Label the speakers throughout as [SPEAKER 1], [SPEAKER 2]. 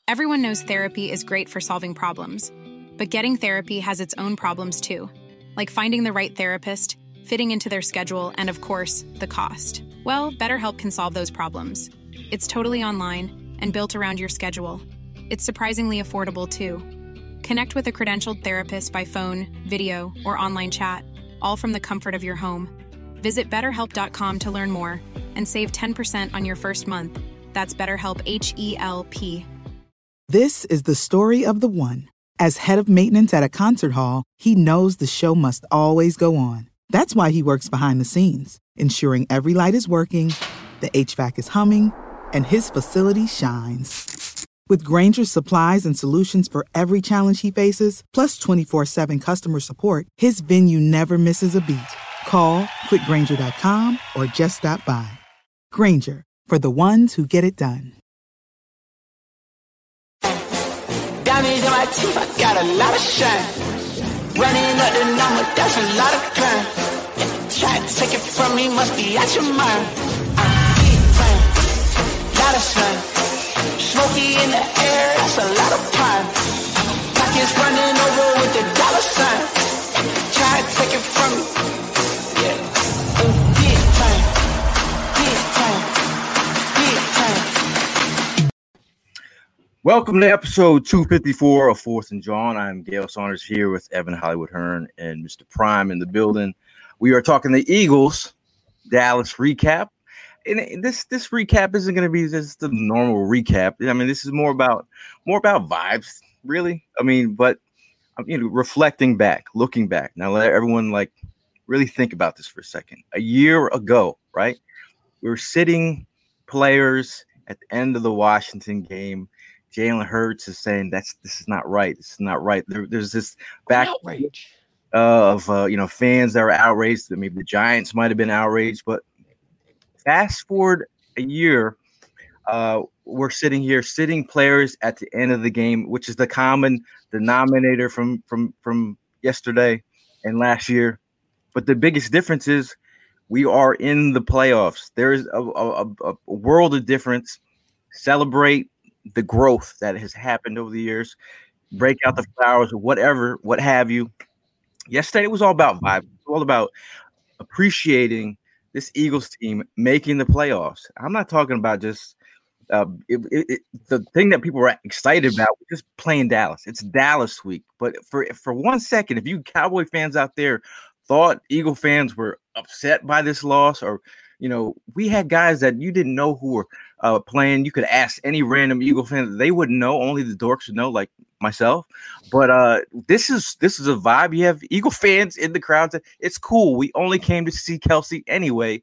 [SPEAKER 1] Everyone knows therapy is great for solving problems, but getting therapy has its own problems too, like finding the right therapist, fitting into their schedule, and of course, the cost. Well, BetterHelp can solve those problems. It's totally online and built around your schedule. It's surprisingly affordable too. Connect with a credentialed therapist by phone, video, or online chat, all from the comfort of your home. Visit BetterHelp.com to learn more and save 10% on your first month. That's BetterHelp, H-E-L-P.
[SPEAKER 2] This is the story of the one. As head of maintenance at a concert hall, he knows the show must always go on. That's why he works behind the scenes, ensuring every light is working, the HVAC is humming, and his facility shines. With Grainger's supplies and solutions for every challenge he faces, plus 24/7 customer support, his venue never misses a beat. Call quickgrainger.com or just stop by. Grainger, for the ones who get it done.
[SPEAKER 3] Diamonds in my teeth, I got a lot of shine. Running up the number, that's a lot of crime. Try to take it from me, must be out your mind. Big time, lot of sun. Smoky in the air, that's a lot of prime. Pockets running over with the dollar sign. Try to take it from me, yeah. Big time, big time, big time.
[SPEAKER 4] Welcome to episode 254 of Fourth and John. I'm Gail Saunders here with Evan Hollywood Hearn and Mr. Prime in the building. We are talking the Eagles Dallas recap. And this recap isn't going to be just the normal recap. I mean, this is more about vibes, really. I mean, but reflecting back, looking back. Now let everyone really think about this for a second. A year ago, right? We were sitting players at the end of the Washington game. Jalen Hurts is saying this is not right. This is not right. There's this back
[SPEAKER 5] outrage
[SPEAKER 4] of fans that are outraged. Maybe the Giants might have been outraged, but fast forward a year, we're sitting players at the end of the game, which is the common denominator from yesterday and last year. But the biggest difference is we are in the playoffs. There is a world of difference. Celebrate the growth that has happened over the years. Break out the flowers or whatever, what have you. Yesterday was all about vibe. It was all about appreciating this Eagles team making the playoffs. I'm not talking about just the thing that people were excited about was just playing Dallas. It's Dallas week. But for 1 second, if you Cowboy fans out there thought Eagle fans were upset by this loss, or we had guys that you didn't know who were playing. You could ask any random Eagle fan; they wouldn't know. Only the dorks would know, like myself. But this is a vibe. You have Eagle fans in the crowd. It's cool. We only came to see Kelsey anyway.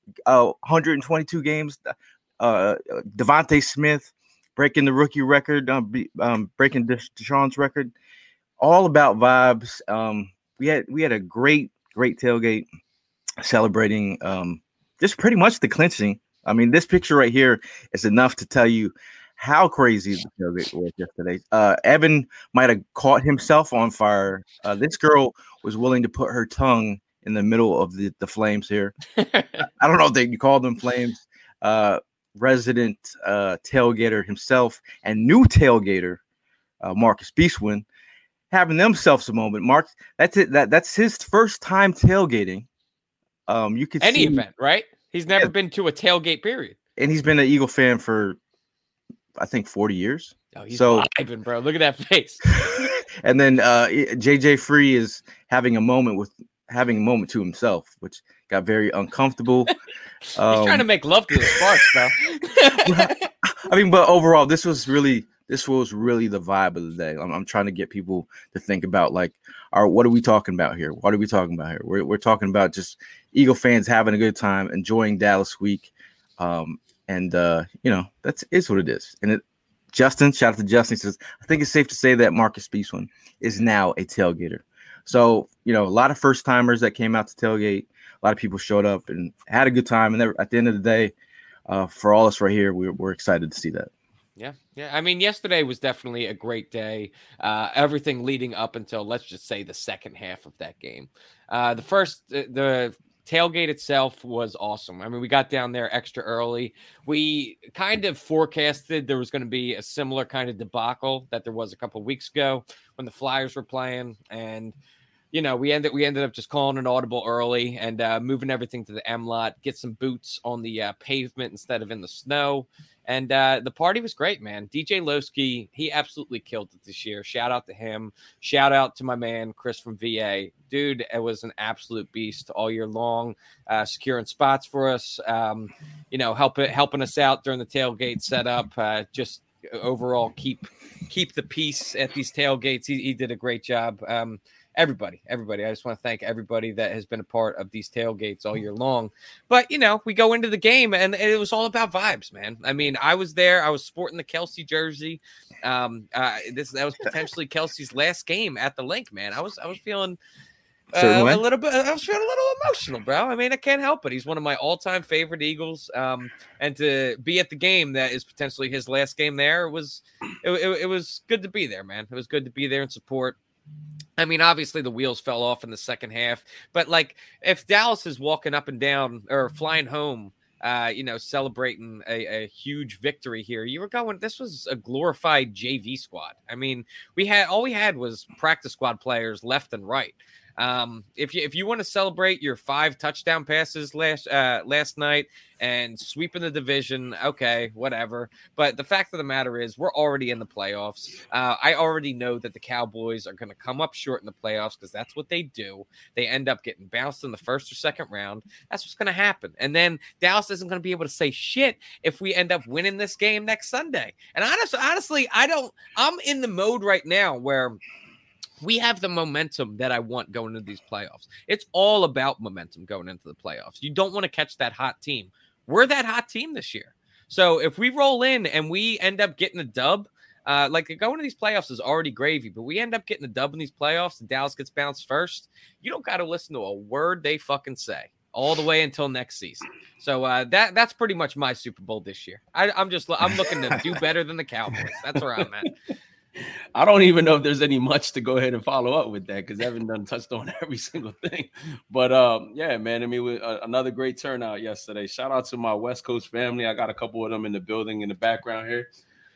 [SPEAKER 4] 122 games. Devontae Smith breaking the rookie record, breaking Deshaun's record. All about vibes. We had a great tailgate celebrating just pretty much the clinching. I mean, this picture right here is enough to tell you how crazy the tailgate was yesterday. Evan might have caught himself on fire. This girl was willing to put her tongue in the middle of the flames here. I don't know if you call them flames. Resident tailgater himself and new tailgater Marcus Beastwin having themselves a moment. Mark, that's it. That's his first time tailgating. You could
[SPEAKER 5] any
[SPEAKER 4] see
[SPEAKER 5] event, right? He's never been to a tailgate period,
[SPEAKER 4] and he's been an Eagle fan for I think 40 years.
[SPEAKER 5] Oh, he's vibing, bro. Look at that face.
[SPEAKER 4] And then JJ Free is having a moment to himself, which got very uncomfortable.
[SPEAKER 5] He's trying to make love to the sparks, bro.
[SPEAKER 4] I mean, but overall, this was really the vibe of the day. I'm trying to get people to think about what are we talking about here? What are we talking about here? We're talking about just Eagle fans having a good time, enjoying Dallas week. That's what it is. And Justin, shout out to Justin, says, I think it's safe to say that Marcus Beastwin is now a tailgater. So, a lot of first timers that came out to tailgate, a lot of people showed up and had a good time. And at the end of the day, for all us right here, we're excited to see that.
[SPEAKER 5] Yeah. I mean, yesterday was definitely a great day. Everything leading up until, let's just say, the second half of that game. The tailgate itself was awesome. I mean, we got down there extra early. We kind of forecasted there was going to be a similar kind of debacle that there was a couple of weeks ago when the Flyers were playing. And, we ended up just calling an audible early and moving everything to the M lot, get some boots on the pavement instead of in the snow. And the party was great, man. DJ Lowski, he absolutely killed it this year. Shout out to him. Shout out to my man, Chris from VA. Dude, it was an absolute beast all year long, securing spots for us, helping us out during the tailgate setup. Just overall keep the peace at these tailgates. He did a great job. Everybody. I just want to thank everybody that has been a part of these tailgates all year long. But, we go into the game and it was all about vibes, man. I mean, I was there. I was sporting the Kelsey jersey. That was potentially Kelsey's last game at the Link, man. I was feeling a little emotional, bro. I mean, I can't help it. He's one of my all-time favorite Eagles. And to be at the game that is potentially his last game there, it was good to be there, man. It was good to be there and support. I mean, obviously the wheels fell off in the second half, but if Dallas is walking up and down or flying home, celebrating a huge victory here, this was a glorified JV squad. I mean, all we had was practice squad players left and right. If you want to celebrate your 5 touchdown passes last night and sweeping the division, okay, whatever. But the fact of the matter is we're already in the playoffs. I already know that the Cowboys are going to come up short in the playoffs because that's what they do. They end up getting bounced in the first or second round. That's what's going to happen. And then Dallas isn't going to be able to say shit if we end up winning this game next Sunday. And honestly, I'm in the mode right now where we have the momentum that I want going into these playoffs. It's all about momentum going into the playoffs. You don't want to catch that hot team. We're that hot team this year. So if we roll in and we end up getting a dub, going to these playoffs is already gravy, but we end up getting a dub in these playoffs and Dallas gets bounced first, you don't got to listen to a word they fucking say all the way until next season. So that's pretty much my Super Bowl this year. I'm looking to do better than the Cowboys. That's where I'm at.
[SPEAKER 6] I don't even know if there's any much to go ahead and follow up with that because Evan done touched on every single thing. But yeah, man, I mean, another great turnout yesterday. Shout out to my West Coast family. I got a couple of them in the building in the background here.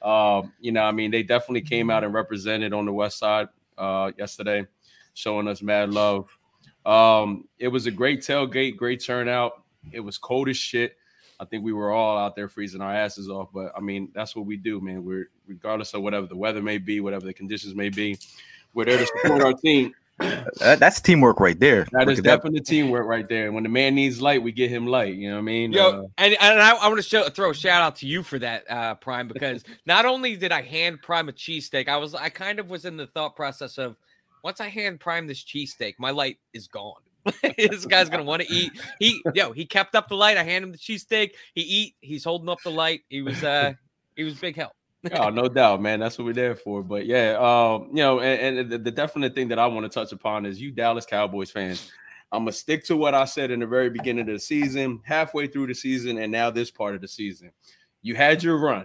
[SPEAKER 6] I mean, they definitely came out and represented on the West Side yesterday, showing us mad love. It was a great tailgate, great turnout. It was cold as shit. I think we were all out there freezing our asses off, but I mean, that's what we do, man. We're regardless of whatever the weather may be, whatever the conditions may be, we're there to support our team.
[SPEAKER 4] That's teamwork right there.
[SPEAKER 6] That is definitely teamwork right there. And when the man needs light, we get him light. You know what I mean?
[SPEAKER 5] Yo, and I want to throw a shout out to you for that, Prime, because not only did I hand Prime a cheesesteak, I kind of was in the thought process of once I hand Prime this cheesesteak, my light is gone. This guy's gonna want to eat. He kept up the light. I hand him the cheesesteak. He's holding up the light. He was big help.
[SPEAKER 6] Oh, no doubt, man. That's what we're there for. But yeah, and the definite thing that I want to touch upon is you Dallas Cowboys fans. I'm gonna stick to what I said in the very beginning of the season, halfway through the season, and now this part of the season. You had your run.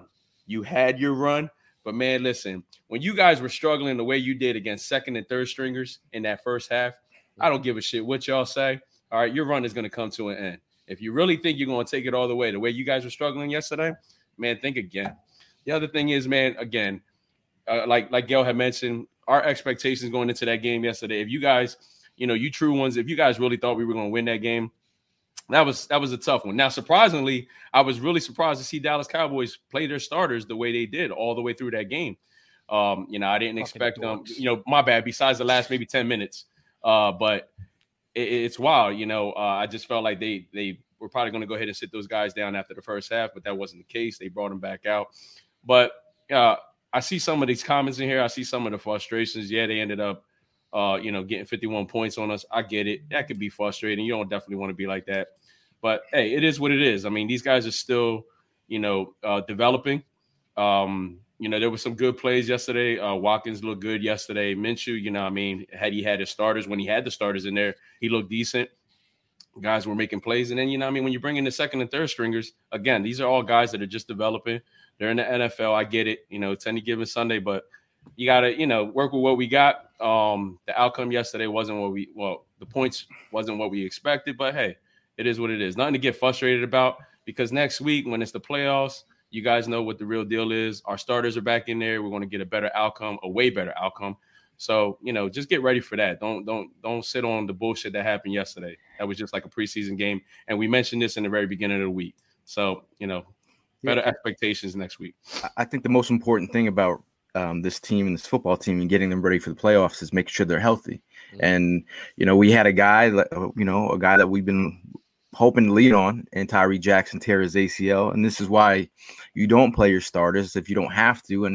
[SPEAKER 6] But man, listen, when you guys were struggling the way you did against second and third stringers in that first half, I don't give a shit what y'all say. All right, your run is going to come to an end. If you really think you're going to take it all the way you guys were struggling yesterday, man, think again. The other thing is, man, again, like Gail had mentioned, our expectations going into that game yesterday, if you guys, you true ones, if you guys really thought we were going to win that game, that was a tough one. Now, surprisingly, I was really surprised to see Dallas Cowboys play their starters the way they did all the way through that game. I didn't expect them, my bad, besides the last maybe 10 minutes. But it's wild, I just felt like they were probably going to go ahead and sit those guys down after the first half, but that wasn't the case. They brought them back out. But I see some of these comments in here. I see some of the frustrations. Yeah, they ended up, getting 51 points on us. I get it. That could be frustrating. You don't definitely want to be like that. But, hey, it is what it is. I mean, these guys are still, developing. There were some good plays yesterday. Watkins looked good yesterday. Minshew, had he had his starters, when he had the starters in there, he looked decent. Guys were making plays. And then, when you bring in the second and third stringers, again, these are all guys that are just developing. They're in the NFL. I get it, it's any given Sunday, but you got to, work with what we got. The outcome yesterday wasn't the points wasn't what we expected, but hey, It is what it is. Nothing to get frustrated about, because next week when it's the playoffs, you guys know what the real deal is. Our starters are back in there. We're going to get a better outcome, a way better outcome. So, just get ready for that. Don't sit on the bullshit that happened yesterday. That was just like a preseason game. And we mentioned this in the very beginning of the week. So, better expectations next week.
[SPEAKER 4] I think the most important thing about this team and this football team and getting them ready for the playoffs is making sure they're healthy. And, we had a guy that we've been hoping to lead on, and Tyree Jackson tear his ACL. And this is why you don't play your starters if you don't have to.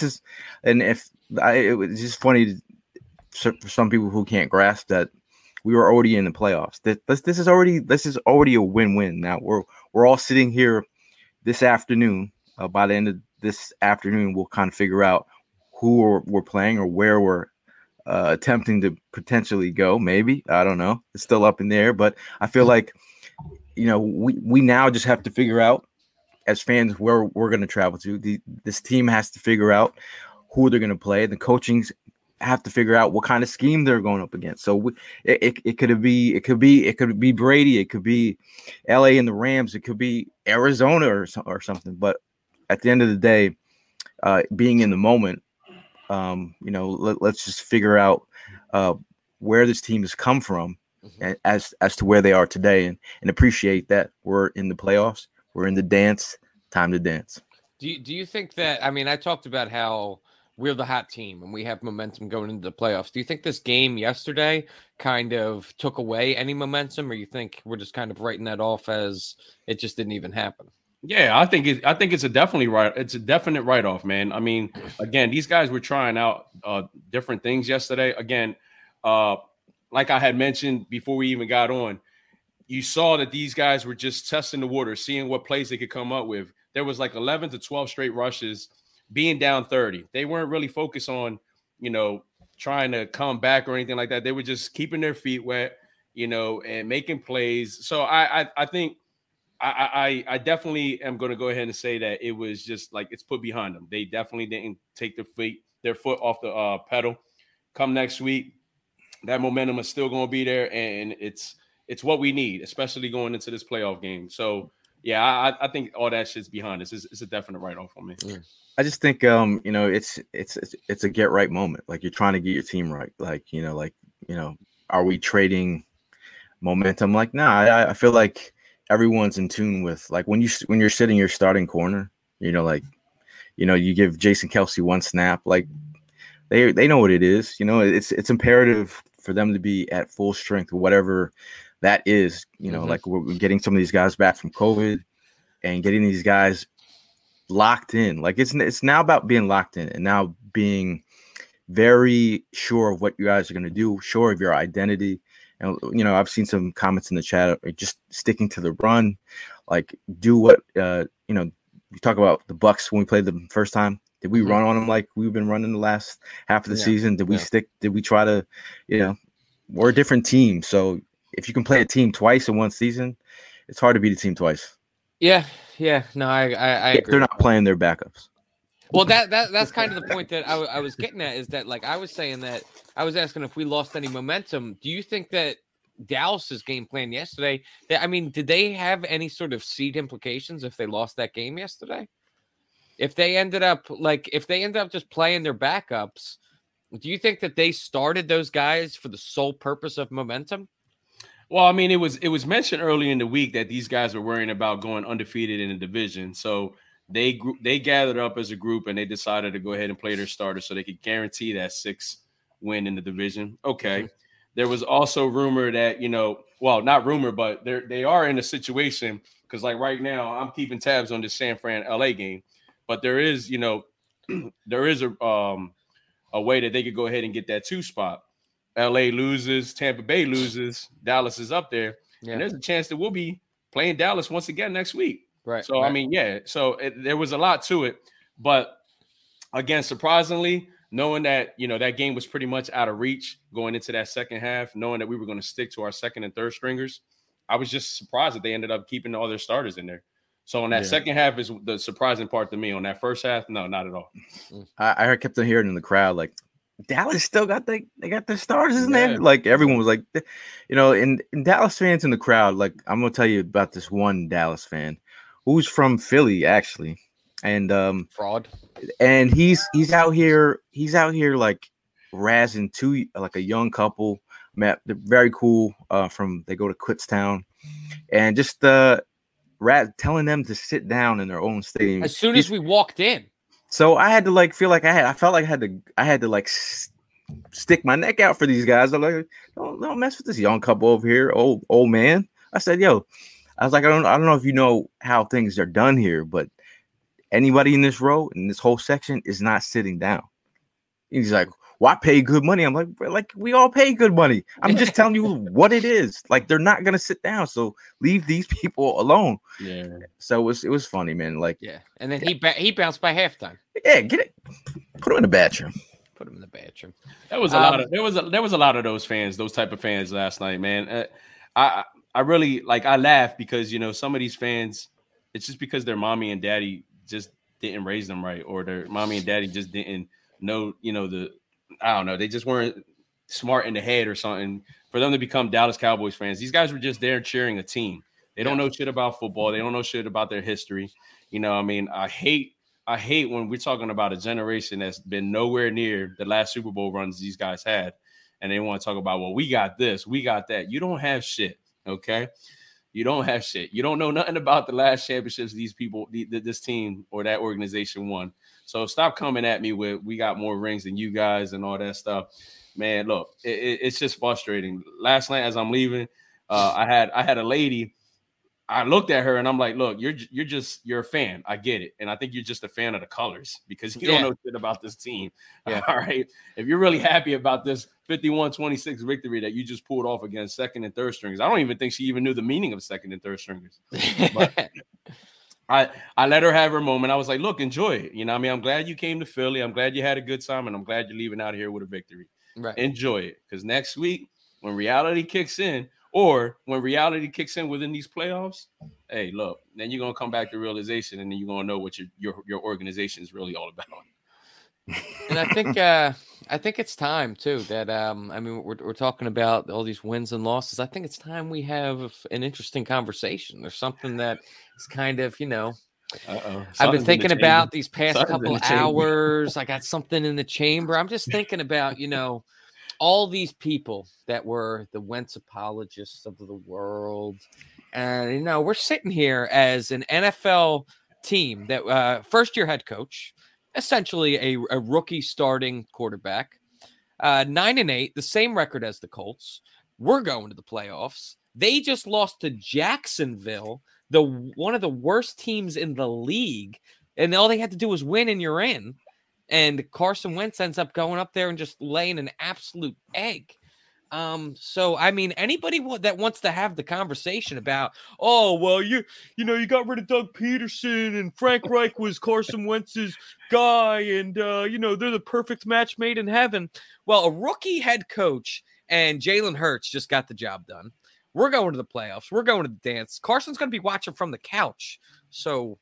[SPEAKER 4] It's just funny for some people who can't grasp that we were already in the playoffs. This is already a win-win. Now we're all sitting here this afternoon. By the end of this afternoon, we'll kind of figure out who we're playing or where we're attempting to potentially go. Maybe, I don't know. It's still up in the air, but I feel like, we now just have to figure out as fans where we're going to travel to. This team has to figure out who they're going to play. The coachings have to figure out what kind of scheme they're going up against. So it could be Brady, it could be LA and the Rams, it could be Arizona or something. But at the end of the day, being in the moment, let's just figure out where this team has come from as to where they are today, and appreciate that we're in the playoffs, we're in the dance, time to dance.
[SPEAKER 5] Do you think that, I talked about how we're the hot team and we have momentum going into the playoffs. Do you think this game yesterday kind of took away any momentum, or you think we're just kind of writing that off as it just didn't even happen?
[SPEAKER 6] Yeah, I think it's a definite write-off, man. Again, these guys were trying out different things yesterday. Again, like I had mentioned before we even got on, you saw that these guys were just testing the water, seeing what plays they could come up with. There was like 11 to 12 straight rushes, being down 30. They weren't really focused on, trying to come back or anything like that. They were just keeping their feet wet, and making plays. So I think I definitely am going to go ahead and say that it was just like it's put behind them. They definitely didn't take their foot off the pedal. Come next week, that momentum is still going to be there, and it's what we need, especially going into this playoff game. So, yeah, I think all that shit's behind us. It's a definite write-off on me.
[SPEAKER 5] Yeah.
[SPEAKER 4] I just think it's a get right moment. Like, you're trying to get your team right. Are we trading momentum? Like, nah, I feel like everyone's in tune with, like, when you're sitting your starting corner, you give Jason Kelce one snap, like they know what it is. It's imperative for them to be at full strength, whatever that is. Like, we're getting some of these guys back from COVID and getting these guys locked in. Like, it's now about being locked in and now being very sure of what you guys are going to do, sure of your identity. And, I've seen some comments in the chat, just sticking to the run, like, do what, you talk about the Bucs when we played them the first time. Did we run on them like we've been running the last half of the season? Did we stick? Did we try to, we're a different team. So if you can play a team twice in one season, it's hard to beat a team twice.
[SPEAKER 5] Yeah. No, I agree.
[SPEAKER 4] They're not playing their backups.
[SPEAKER 5] Well, that's kind of the point that I was getting at, is that, like, I was saying that I was asking if we lost any momentum. Do you think that Dallas's game plan yesterday, did they have any sort of seed implications if they lost that game yesterday? If they ended up just playing their backups, do you think that they started those guys for the sole purpose of momentum?
[SPEAKER 6] Well, it was mentioned early in the week that these guys were worrying about going undefeated in the division. So they gathered up as a group and they decided to go ahead and play their starters so they could guarantee that 6th win in the division. Okay. There was also rumor that, not rumor, but they are in a situation, because, like, right now I'm keeping tabs on this San Fran LA game, but there is there is a way that they could go ahead and get that 2 spot. LA loses, Tampa Bay loses, Dallas is up there, and there's a chance that we'll be playing Dallas once again next week.
[SPEAKER 5] Right.
[SPEAKER 6] So, right. So there was a lot to it. But, again, surprisingly, knowing that, that game was pretty much out of reach going into that second half, knowing that we were going to stick to our second and third stringers, I was just surprised that they ended up keeping all their starters in there. So on that second half is the surprising part to me. On that first half, no, not at all.
[SPEAKER 4] I kept on hearing in the crowd, like, Dallas still got they got their stars, isn't
[SPEAKER 6] Yeah.
[SPEAKER 4] there? Like everyone was like, and Dallas fans in the crowd. Like I'm gonna tell you about this one Dallas fan who's from Philly actually, and
[SPEAKER 5] Fraud.
[SPEAKER 4] and he's out here like razzing two like a young couple. They're very cool. They go to Kutztown, and just telling them to sit down in their own stadium
[SPEAKER 5] As soon as we walked in.
[SPEAKER 4] So I had to like feel like I felt like I had to like stick my neck out for these guys. I'm like, don't mess with this young couple over here, old man. I said, yo, I was like, I don't know if you know how things are done here, but anybody in this row in this whole section is not sitting down. He's like, well, I pay good money. I'm like we all pay good money. I'm just telling you what it is. Like they're not gonna sit down, so leave these people alone.
[SPEAKER 6] Yeah.
[SPEAKER 4] So it was funny, man. Like
[SPEAKER 5] Yeah, and then he bounced by halftime.
[SPEAKER 4] yeah, get it, put him in the bathroom.
[SPEAKER 5] Put him in the bathroom.
[SPEAKER 6] That was a lot of there was a lot of those fans, those type of fans last night, man. I really like I laugh because some of these fans, it's just because their mommy and daddy just didn't raise them right, or their mommy and daddy just didn't know, I don't know, they just weren't smart in the head or something for them to become Dallas Cowboys fans. These guys were just there cheering a team. They don't know shit about football. They don't know shit about their history. I mean, I hate when we're talking about a generation that's been nowhere near the last Super Bowl runs these guys had, and they want to talk about, well, we got this, we got that. You don't have shit, okay? You don't have shit. You don't know nothing about the last championships these people, this team or that organization won. So stop coming at me with we got more rings than you guys and all that stuff. Man, look, it's just frustrating. Last night as I'm leaving, I had a lady. I looked at her and I'm like, look, you're a fan. I get it. And I think you're just a fan of the colors because you don't know shit about this team. Yeah. All right. If you're really happy about this 51-26 victory that you just pulled off against second and third stringers, I don't even think she even knew the meaning of second and third stringers. But I let her have her moment. I was like, look, enjoy it. I mean, I'm glad you came to Philly. I'm glad you had a good time. And I'm glad you're leaving out here with a victory. Right. Enjoy it. Because next week, when reality kicks in, or when reality kicks in within these playoffs, hey, look, then you're gonna come back to realization, and then you're gonna know what your organization is really all about.
[SPEAKER 5] And I think it's time too that I mean we're talking about all these wins and losses. I think it's time we have an interesting conversation. There's something that is kind of I've been thinking about these past couple hours. I got something in the chamber. I'm just thinking about all these people that were the Wentz apologists of the world. And, we're sitting here as an NFL team that first-year head coach, essentially a rookie starting quarterback, 9-8, the same record as the Colts. We're going to the playoffs. They just lost to Jacksonville, one of the worst teams in the league, and all they had to do was win and you're in. And Carson Wentz ends up going up there and just laying an absolute egg. So, I mean, anybody that wants to have the conversation about, oh, well, you got rid of Doug Peterson and Frank Reich was Carson Wentz's guy. And, they're the perfect match made in heaven. Well, a rookie head coach and Jalen Hurts just got the job done. We're going to the playoffs. We're going to the dance. Carson's going to be watching from the couch. So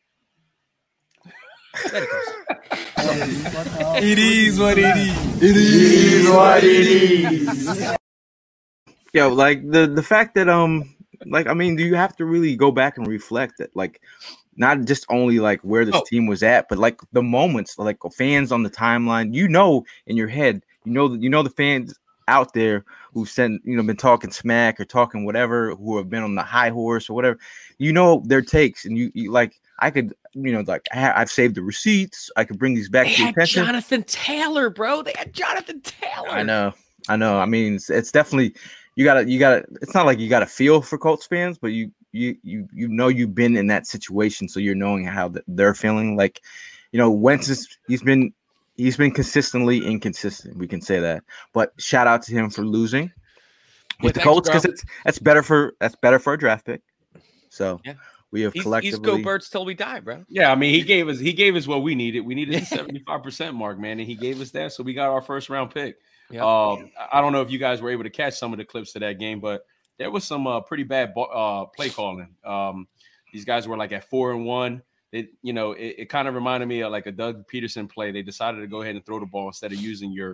[SPEAKER 7] it is what it is. It is what it is.
[SPEAKER 4] Yo, like the fact that I mean, do you have to really go back and reflect that, like, not just only like where this team was at, but like the moments, like fans on the timeline, in your head, the fans out there who been talking smack or talking whatever, who have been on the high horse or whatever, their takes, and you like. I could, I've saved the receipts. I could bring these back to your attention.
[SPEAKER 5] Jonathan Taylor, bro. They had Jonathan Taylor.
[SPEAKER 4] I know. I mean, it's definitely you gotta. It's not like you gotta feel for Colts fans, but you've been in that situation, so you're knowing how they're feeling. Like, Wentz he's been consistently inconsistent. We can say that, but shout out to him for losing with the Colts because that's better for a draft pick. So. Yeah. We have collectively.
[SPEAKER 5] He's go birds till we die, bro.
[SPEAKER 6] Yeah, I mean, he gave us what we needed. We needed the 75% mark, man, and he gave us that. So we got our first round pick. Yep. I don't know if you guys were able to catch some of the clips to that game, but there was some pretty bad play calling. These guys were like at 4-1. It kind of reminded me of like a Doug Peterson play. They decided to go ahead and throw the ball instead of using your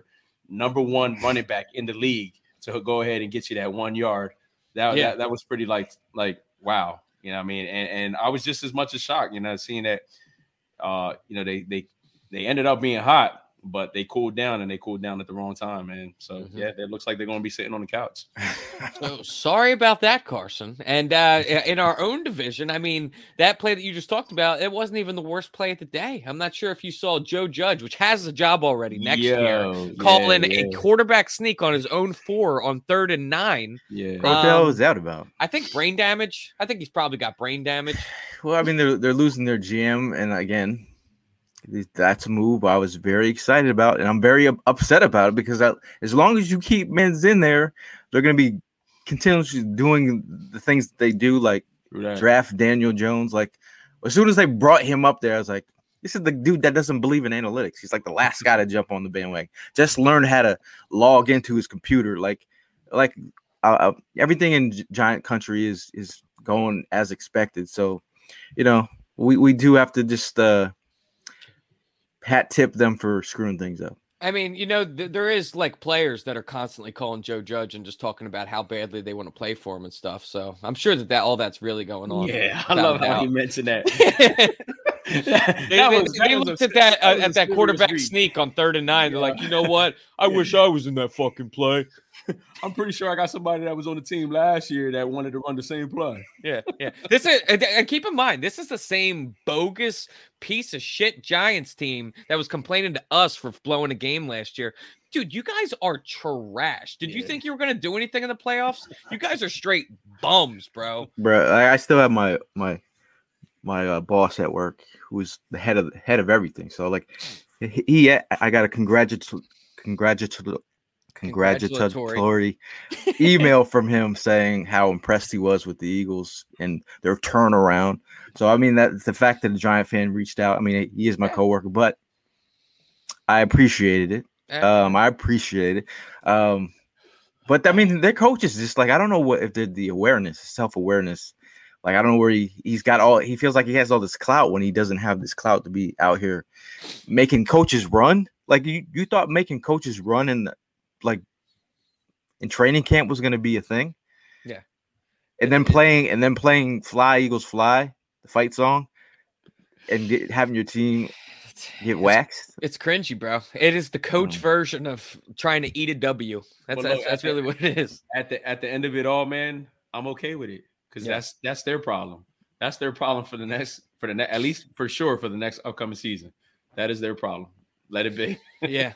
[SPEAKER 6] number one running back in the league to go ahead and get you that 1 yard. That was pretty like wow. You know what I mean? And I was just as much as shocked, seeing that they ended up being hot, but they cooled down and they cooled down at the wrong time, man. So it looks like they're going to be sitting on the couch.
[SPEAKER 5] So sorry about that, Carson. And in our own division, I mean, that play that you just talked about, it wasn't even the worst play of the day. I'm not sure if you saw Joe Judge, which has a job already next year, call in a quarterback sneak on his own 4 on 3rd and 9.
[SPEAKER 4] Yeah. What the hell is that about?
[SPEAKER 5] I think brain damage. I think he's probably got brain damage.
[SPEAKER 4] Well, I mean, they're losing their GM, and again, that's a move I was very excited about, and I'm very upset about it because as long as you keep Mims in there, they're going to be continuously doing the things that they do, like draft Daniel Jones. Like, as soon as they brought him up there, I was like, this is the dude that doesn't believe in analytics. He's like the last guy to jump on the bandwagon. Just learn how to log into his computer. Everything in Giant Country is going as expected. So, we do have to just hat tip them for screwing things up.
[SPEAKER 5] I mean, there is like players that are constantly calling Joe Judge and just talking about how badly they want to play for him and stuff. So I'm sure that all that's really going on.
[SPEAKER 6] Yeah, I love how you mentioned that.
[SPEAKER 5] They looked at that quarterback sneak on 3rd and 9. They're like, you know what? I wish I was in that fucking play.
[SPEAKER 6] I'm pretty sure I got somebody that was on the team last year that wanted to run the same play.
[SPEAKER 5] Yeah. This is, and keep in mind, this is the same bogus piece of shit Giants team that was complaining to us for blowing a game last year. Dude, you guys are trash. Did you think you were going to do anything in the playoffs? You guys are straight bums, bro.
[SPEAKER 4] Bro, I still have my boss at work who's the head of everything. So like I got a congratulatory email from him saying how impressed he was with the Eagles and their turnaround. So I mean, that the fact that a Giant fan reached out, I mean, he is my coworker, but I appreciated it. I appreciate it. But I mean, their coaches just like, I don't know if they're the awareness, self-awareness. Like, I don't know where he feels like he has all this clout when he doesn't have this clout to be out here making coaches run. Like you thought making coaches run in training camp was going to be a thing.
[SPEAKER 5] Yeah.
[SPEAKER 4] And then playing Fly Eagles Fly, the fight song, and having your team get waxed.
[SPEAKER 5] It's cringy, bro. It is the coach version of trying to eat a W. That's really what it is.
[SPEAKER 6] At the end of it all, man, I'm okay with it. Because that's their problem. That's their problem for the next at least for sure for the next upcoming season. That is their problem. Let it be.
[SPEAKER 5] Yeah.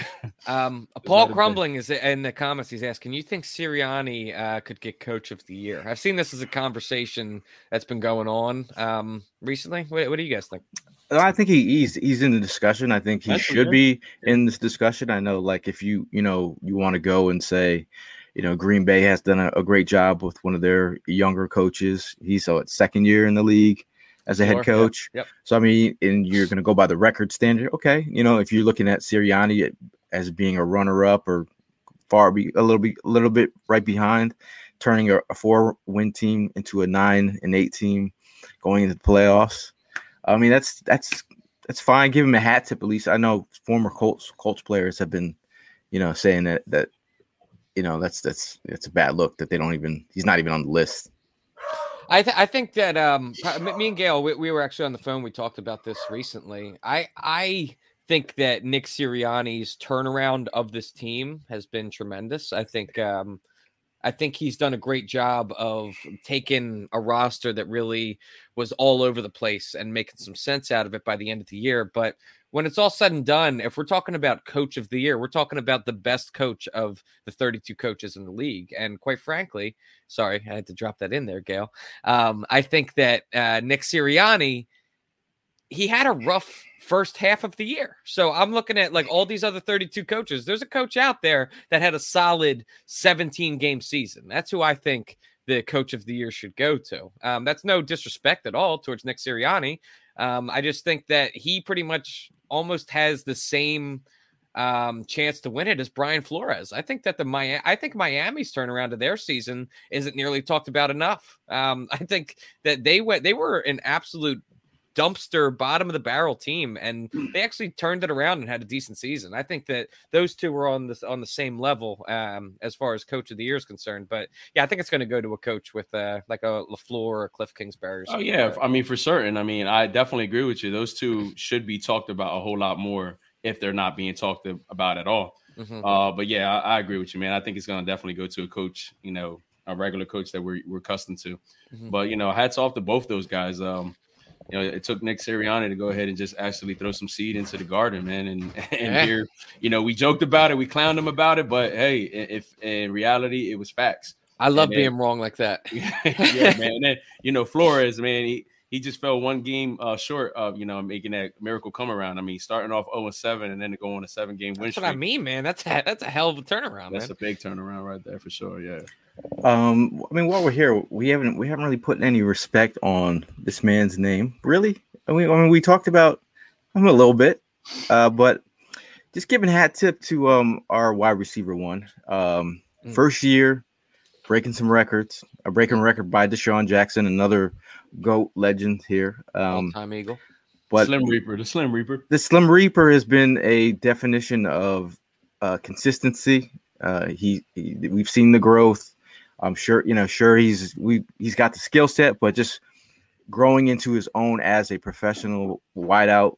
[SPEAKER 5] Paul Crumbling is in the comments. He's asking, you think Sirianni could get Coach of the Year? I've seen this as a conversation that's been going on recently. What do you guys think?
[SPEAKER 4] I think he's in the discussion. I think he should be in this discussion. I know, like, if you want to go and say, Green Bay has done a great job with one of their younger coaches. He's second year in the league as a head coach.
[SPEAKER 5] Yep.
[SPEAKER 4] So, I mean, and you're going to go by the record standard. Okay. If you're looking at Sirianni as being a runner up or a little bit right behind, turning a 4-win team into a 9-8 team going into the playoffs. I mean, that's fine. Give him a hat tip at least. I know former Colts players have been, saying that that's a bad look that he's not even on the list.
[SPEAKER 5] I think that me and Gail, we were actually on the phone. We talked about this recently. I think that Nick Sirianni's turnaround of this team has been tremendous. I think he's done a great job of taking a roster that really was all over the place and making some sense out of it by the end of the year. But when it's all said and done, if we're talking about Coach of the Year, we're talking about the best coach of the 32 coaches in the league. And quite frankly, sorry, I had to drop that in there, Gail. I think that Nick Sirianni, he had a rough first half of the year. So I'm looking at like all these other 32 coaches. There's a coach out there that had a solid 17-game season. That's who I think the Coach of the Year should go to. That's no disrespect at all towards Nick Sirianni. I just think that he pretty much almost has the same chance to win it as Brian Flores. I think that Miami's turnaround of their season isn't nearly talked about enough. I think that they were an absolute dumpster, bottom of the barrel team, and they actually turned it around and had a decent season. I think that those two were on the same level as far as coach of the year is concerned. But yeah, I think it's going to go to a coach with like a LaFleur or a Cliff Kingsbury.
[SPEAKER 6] Oh yeah, I mean for certain. I mean, I definitely agree with you. Those two should be talked about a whole lot more if they're not being talked about at all. But yeah, I agree with you, man. I think it's going to definitely go to a coach, a regular coach that we're accustomed to. But hats off to both those guys. It took Nick Sirianni to go ahead and just actually throw some seed into the garden, man. And here, we joked about it, we clowned him about it, but hey, if in reality it was facts.
[SPEAKER 5] I love being wrong like that.
[SPEAKER 6] Yeah, man. And then, Flores, man, he just fell one game short of, making that miracle come around. I mean, starting off 0-7 and then to go on a 7-game win streak.
[SPEAKER 5] That's what I mean, man. That's a hell of a turnaround.
[SPEAKER 6] That's a big turnaround right there for sure. Yeah.
[SPEAKER 4] I mean, while we're here, we haven't really put any respect on this man's name, really. I mean, we talked about him a little bit, but just giving hat tip to our wide receiver one. First year, breaking some records. A breaking record by Deshaun Jackson, another GOAT legend here.
[SPEAKER 5] All-time Eagle.
[SPEAKER 6] But the Slim Reaper.
[SPEAKER 4] The Slim Reaper has been a definition of consistency. We've seen the growth. I'm sure, he's got the skill set, but just growing into his own as a professional wideout.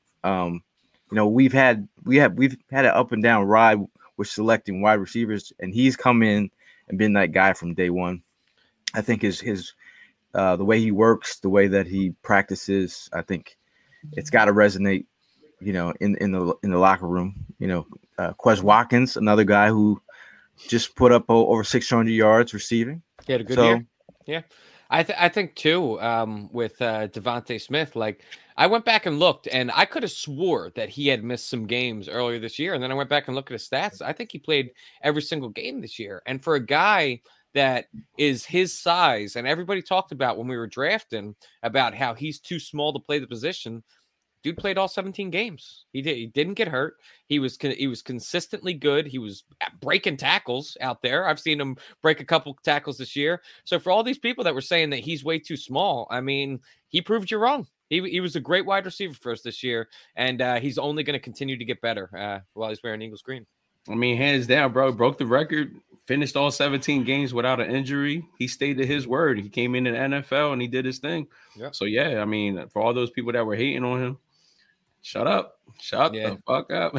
[SPEAKER 4] We've had an up and down ride with selecting wide receivers, and he's come in and been that guy from day one. I think his the way he works, the way that he practices, I think it's got to resonate, in the locker room. Quez Watkins, another guy who just put up over 600 yards receiving.
[SPEAKER 5] He had a good year. Yeah. I think too, with Devontae Smith, like I went back and looked, and I could have swore that he had missed some games earlier this year. And then I went back and looked at his stats. I think he played every single game this year. And for a guy that is his size, and everybody talked about when we were drafting about how he's too small to play the position. Dude played all 17 games. He didn't get hurt. He was consistently good. He was breaking tackles out there. I've seen him break a couple tackles this year. So for all these people that were saying that he's way too small, I mean, he proved you wrong. He was a great wide receiver for us this year, and he's only going to continue to get better while he's wearing Eagles green.
[SPEAKER 6] I mean, hands down, bro. Broke the record. Finished all 17 games without an injury. He stayed to his word. He came in the NFL and he did his thing. Yep. So yeah, I mean, for all those people that were hating on him, shut up. Shut the fuck up.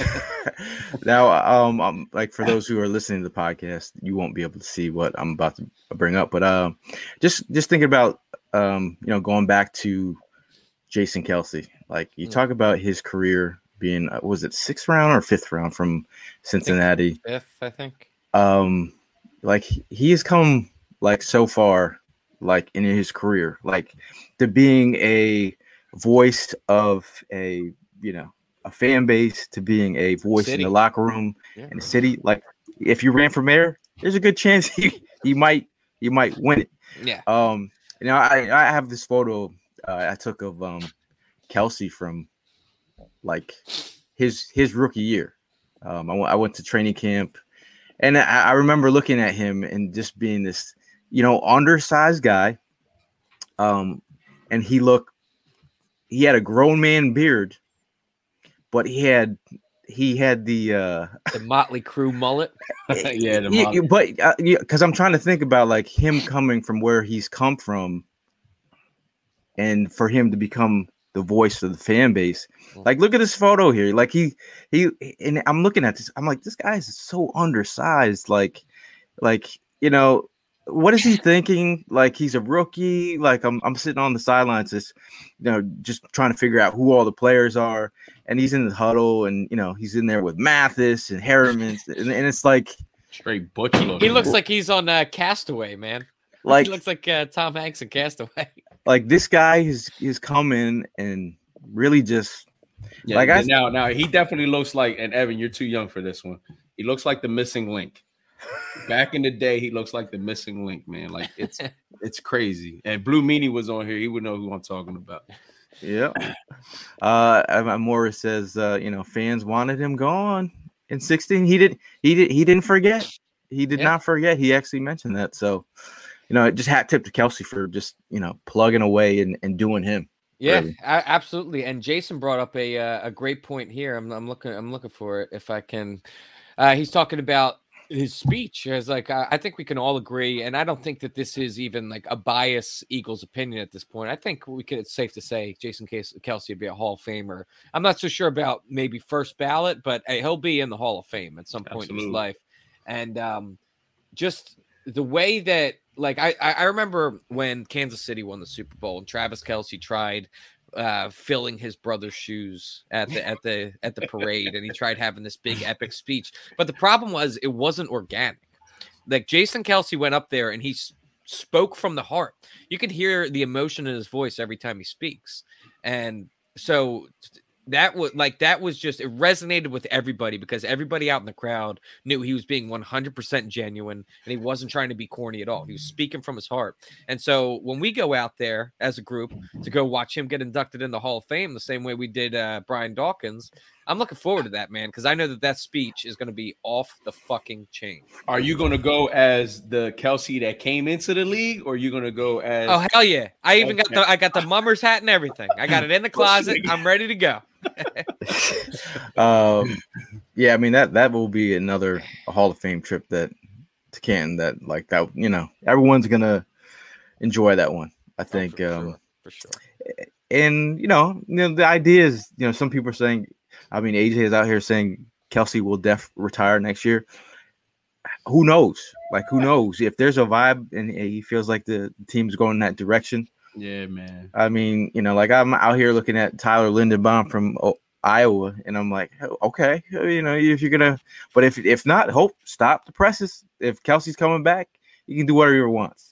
[SPEAKER 4] Now, like for those who are listening to the podcast, you won't be able to see what I'm about to bring up, but just thinking about going back to Jason Kelce. Like you talk about his career being was it 6th round or 5th round from Cincinnati?
[SPEAKER 5] 5th, I think.
[SPEAKER 4] Like he has come like so far, like in his career, like to being a voice of a fan base, to being a voice in the locker room in the city. Like if you ran for mayor, there's a good chance he might win it.
[SPEAKER 5] Yeah.
[SPEAKER 4] I have this photo I took of Kelce from like his rookie year. I went to training camp, and I remember looking at him and just being this undersized guy. And he had a grown man beard, but he had the
[SPEAKER 5] Motley Crue mullet.
[SPEAKER 6] Yeah, the mullet.
[SPEAKER 4] But because I'm trying to think about like him coming from where he's come from, and for him to become the voice of the fan base. Like, look at this photo here. Like he and I'm looking at this. I'm like, this guy is so undersized. Like what is he thinking? Like he's a rookie. Like I'm sitting on the sidelines, just trying to figure out who all the players are. And he's in the huddle, and he's in there with Mathis and Harriman, and it's like
[SPEAKER 6] straight butch looking.
[SPEAKER 5] He looks like he's on Castaway, man.
[SPEAKER 4] Like
[SPEAKER 5] he looks like Tom Hanks in Castaway.
[SPEAKER 4] Like this guy is come in and really just
[SPEAKER 6] now he definitely looks like, and Evan, you're too young for this one. He looks like the missing link. Back in the day, he looks like the missing link, man. Like it's crazy. And Blue Meanie was on here; he would know who I'm talking about.
[SPEAKER 4] Yeah. Morris says, fans wanted him gone in 16. He didn't forget. He did not forget. He actually mentioned that. So, just hat tip to Kelce for just plugging away and doing him.
[SPEAKER 5] Yeah,
[SPEAKER 4] really.
[SPEAKER 5] absolutely. And Jason brought up a great point here. I'm looking for it if I can. He's talking about his speech as like I think we can all agree, and I don't think that this is even like a bias Eagles opinion at this point. I think it's safe to say Jason Kelce would be a Hall of Famer. I'm not so sure about maybe first ballot, but he'll be in the Hall of Fame at some point in his life. And just the way that like I remember when Kansas City won the Super Bowl and Travis Kelce tried filling his brother's shoes at the parade, and he tried having this big epic speech, but the problem was it wasn't organic. Like Jason Kelce went up there and he spoke from the heart. You could hear the emotion in his voice every time he speaks, and so that was just, it resonated with everybody because everybody out in the crowd knew he was being 100% genuine and he wasn't trying to be corny at all. He was speaking from his heart. And so when we go out there as a group to go watch him get inducted in the Hall of Fame, the same way we did Brian Dawkins, I'm looking forward to that, man, because I know that speech is going to be off the fucking chain.
[SPEAKER 6] Are you going to go as the Kelce that came into the league, or are you going to go as?
[SPEAKER 5] Oh hell yeah! I even got the Mummers hat and everything. I got it in the closet. I'm ready to go.
[SPEAKER 4] Yeah, I mean that will be another Hall of Fame trip to Canton. That everyone's gonna enjoy that one. I think
[SPEAKER 5] for sure.
[SPEAKER 4] And the idea is some people are saying. I mean, AJ is out here saying Kelce will retire next year. Who knows? Like, who knows if there's a vibe and he feels like the team's going in that direction?
[SPEAKER 6] Yeah, man.
[SPEAKER 4] I mean, like I'm out here looking at Tyler Lindenbaum from Iowa, and I'm like, okay, if you're gonna, but if not, stop the presses. If Kelce's coming back, he can do whatever he wants.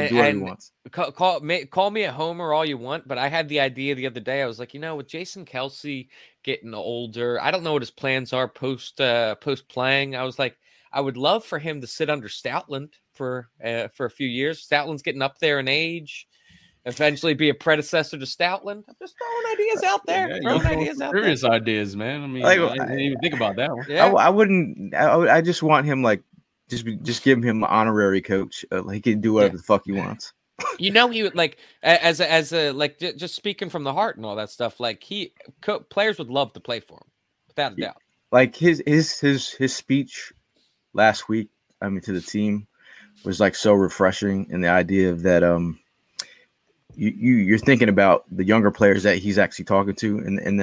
[SPEAKER 5] Call me a homer all you want, but I had the idea the other day. I was like, with Jason Kelce getting older, I don't know what his plans are post playing. I was like, I would love for him to sit under Stoutland for a few years. Stoutland's getting up there in age. Eventually be a predecessor to Stoutland. I'm just throwing ideas out there.
[SPEAKER 6] Serious ideas, man. I mean, I didn't even think about that one.
[SPEAKER 4] Yeah. I wouldn't. I just want him just give him an honorary coach. He can do whatever the fuck he wants.
[SPEAKER 5] He would like as a just speaking from the heart and all that stuff. Like players would love to play for him, without a doubt.
[SPEAKER 4] Like his speech last week, I mean, to the team was like so refreshing, and the idea of that you're thinking about the younger players that he's actually talking to, in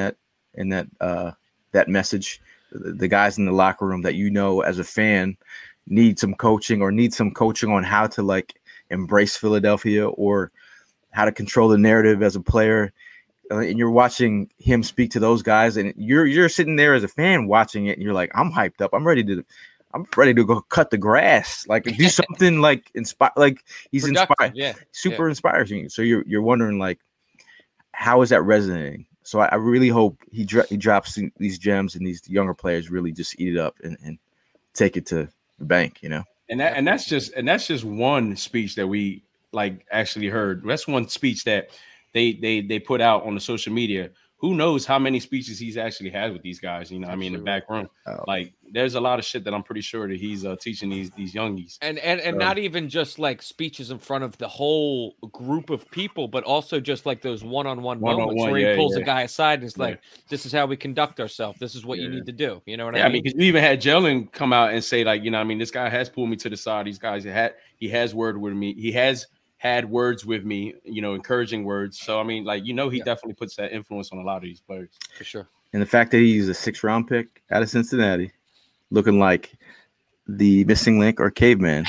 [SPEAKER 4] that message, the guys in the locker room that as a fan need some coaching on how to like embrace Philadelphia or how to control the narrative as a player. And you're watching him speak to those guys, and you're sitting there as a fan watching it, and you're like, I'm hyped up. I'm ready to go cut the grass, like do something like inspire, like he's inspired, super inspiring. So you're wondering like, how is that resonating? So I really hope he drops these gems and these younger players really just eat it up and take it to the bank,
[SPEAKER 6] And that's just one speech that we like actually heard. That's one speech that they put out on the social media. Who knows how many speeches he's actually had with these guys? I mean, in the back room, like there's a lot of shit that I'm pretty sure that he's teaching these youngies,
[SPEAKER 5] and not even just like speeches in front of the whole group of people, but also just like those one-on-one moments where he pulls a guy aside and is like, "This is how we conduct ourselves. This is what you need to do." You know what I mean?
[SPEAKER 6] I mean, because we even had Jalen come out and say like, I mean, this guy has pulled me to the side. These guys he has word with me. He has had words with me, encouraging words. So, I mean, like, he definitely puts that influence on a lot of these players.
[SPEAKER 5] For sure.
[SPEAKER 4] And the fact that he's a 6th-round pick out of Cincinnati, looking like the missing link or caveman,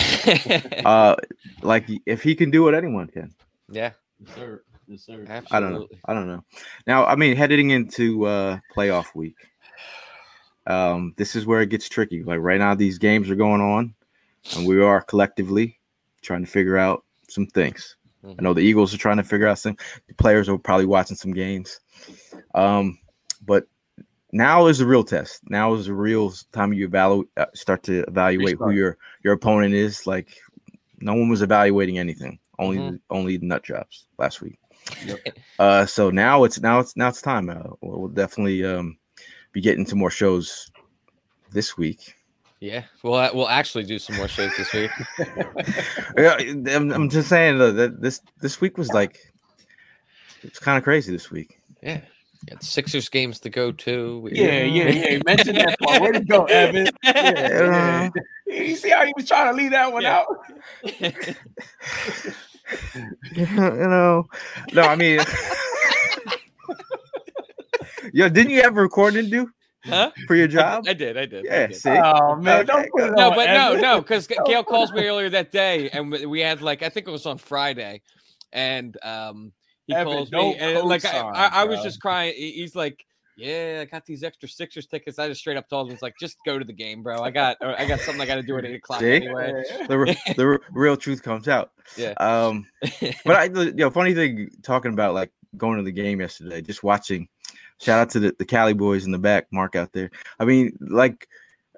[SPEAKER 4] like if he can do it, anyone can.
[SPEAKER 5] Yeah.
[SPEAKER 6] Yes, sir. Yes, sir.
[SPEAKER 5] Absolutely.
[SPEAKER 4] I don't know. Now, I mean, heading into playoff week, this is where it gets tricky. Like right now, these games are going on, and we are collectively trying to figure out some things. I know the Eagles are trying to figure out some. The players are probably watching some games, but now is the real test. Now is the real time you start to evaluate who your opponent is. Like no one was evaluating anything. Only the nut jobs last week. Yep. So now it's time. We'll definitely be getting to more shows this week.
[SPEAKER 5] Yeah, we'll actually do some more shows this week.
[SPEAKER 4] I'm just saying that this week was like It's kind of crazy this week.
[SPEAKER 5] Yeah. Got Sixers games to go to.
[SPEAKER 6] Yeah. Mention that part. Where'd it go, Evan? Yeah. You see how he was trying to leave that one out?
[SPEAKER 4] No, I mean, yo, didn't you have a recording to do?
[SPEAKER 5] Huh?
[SPEAKER 4] For your job?
[SPEAKER 5] I did.
[SPEAKER 4] Yeah,
[SPEAKER 5] I did.
[SPEAKER 4] see?
[SPEAKER 6] Oh man, don't put it
[SPEAKER 5] No,
[SPEAKER 6] on
[SPEAKER 5] but
[SPEAKER 6] Evan.
[SPEAKER 5] no, because Gail calls me earlier that day, and we had I think it was on Friday, and he
[SPEAKER 6] Evan,
[SPEAKER 5] calls me,
[SPEAKER 6] don't
[SPEAKER 5] and
[SPEAKER 6] co-sign,
[SPEAKER 5] I was
[SPEAKER 6] bro.
[SPEAKER 5] just crying. He's like, "Yeah, I got these extra Sixers tickets." I just straight up told him, "It's like, just go to the game, bro. I got something I got to do at 8:00
[SPEAKER 4] See?
[SPEAKER 5] anyway."
[SPEAKER 4] The real truth comes out.
[SPEAKER 5] Yeah.
[SPEAKER 4] But funny thing, talking about like going to the game yesterday, just watching. Shout out to the Cali boys in the back, Mark out there. I mean, like,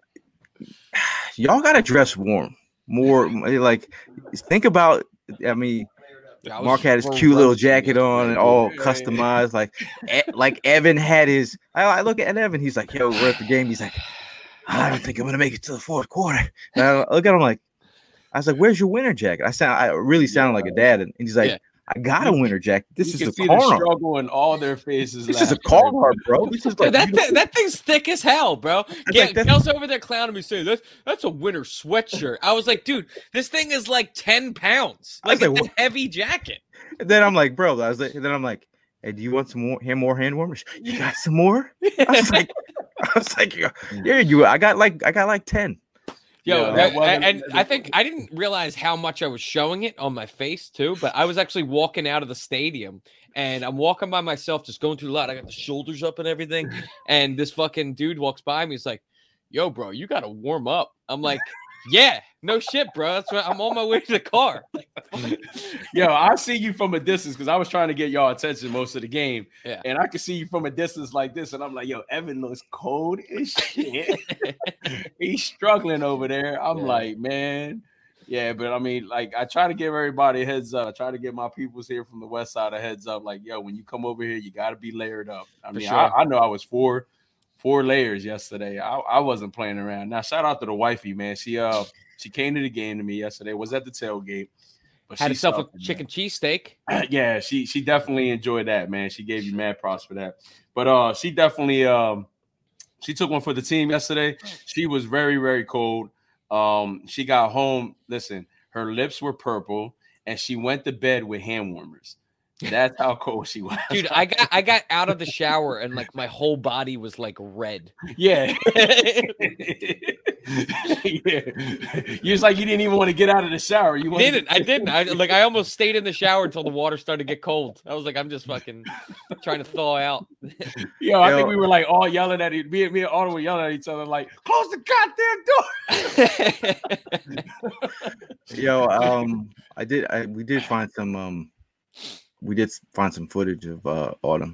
[SPEAKER 4] y'all gotta dress warm more. Like, think about. I mean, Mark had his cute little jacket on and all customized. Like Evan had his. I look at Evan. He's like, "Yo, we're at the game." He's like, "I don't think I'm gonna make it to the fourth quarter." And I look at him like, I was like, "Where's your winter jacket?" I really sounded like a dad, and he's like. I got a winter jacket. This is a
[SPEAKER 6] see
[SPEAKER 4] car.
[SPEAKER 6] the struggle in all their faces.
[SPEAKER 4] This is a car, bro. This is like
[SPEAKER 5] that thing's thick as hell, bro.
[SPEAKER 4] Like
[SPEAKER 5] Gail's over there clowning me, saying that's a winter sweatshirt. I was like, dude, this thing is like 10 pounds. Like it's a heavy jacket.
[SPEAKER 4] And then I'm like, bro. Then I'm like, hey, do you want some more hand warmers? You got some more? I was like, yeah, I got like 10.
[SPEAKER 5] Yo, and I think I didn't realize how much I was showing it on my face too, but I was actually walking out of the stadium and I'm walking by myself, just going through the lot. I got the shoulders up and everything. And this fucking dude walks by me. He's like, "Yo, bro, you got to warm up." I'm like, "Yeah, no shit, bro. That's right. I'm on my way to the car."
[SPEAKER 6] Yo, I see you from a distance because I was trying to get y'all attention most of the game.
[SPEAKER 5] Yeah.
[SPEAKER 6] And I could see you from a distance like this. And I'm like, yo, Evan looks cold as shit. He's struggling over there. I'm like, man. Yeah, but I mean, like, I try to give everybody a heads up. I try to give my peoples here from the west side a heads up. Like, yo, when you come over here, you got to be layered up. I mean, sure. I know I was four layers yesterday. I wasn't playing around. Now, shout out to the wifey, man. She came to the game to me yesterday. Was at the tailgate. But
[SPEAKER 5] had herself a chicken cheesesteak.
[SPEAKER 6] Yeah, she definitely enjoyed that, man. She gave you mad props for that. But she definitely she took one for the team yesterday. She was very, very cold. She got home. Listen, her lips were purple, and she went to bed with hand warmers. That's how cold she was.
[SPEAKER 5] Dude, I got out of the shower and like my whole body was like red.
[SPEAKER 6] Yeah. Yeah. You was like you didn't even want to get out of the shower.
[SPEAKER 5] I didn't. I almost stayed in the shower until the water started to get cold. I was like, I'm just fucking trying to thaw out.
[SPEAKER 6] I think we were like all yelling at me and Autumn were yelling at each other like, close the goddamn door.
[SPEAKER 4] We did find some footage of Autumn.